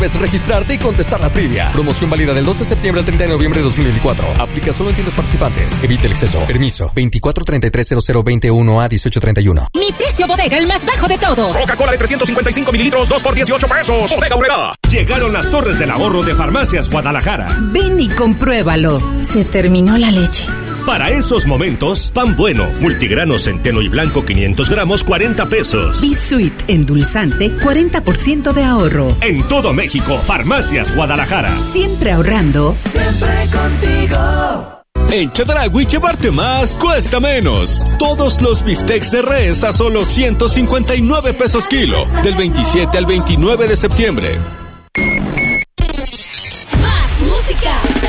Debes registrarte y contestar la trivia. Promoción válida del 2 de septiembre al 30 de noviembre de 2024. Aplica solo en tiendas participantes. Evite el exceso. Permiso 24330021A1831. Mi precio bodega, el más bajo de todos. Coca-Cola de 355 mililitros, 2 por 18 pesos. Bodega Aurrerá. Llegaron las torres del ahorro de Farmacias Guadalajara. Ven y compruébalo. Se terminó la leche. Para esos momentos, pan bueno, multigrano, centeno y blanco 500 gramos, 40 pesos. Bisuit, endulzante, 40% de ahorro. En todo México, Farmacias Guadalajara. Siempre ahorrando. Siempre contigo. En Chedraui llevarte más cuesta menos. Todos los bistecs de res a solo 159 pesos kilo. Del 27 al 29 de septiembre.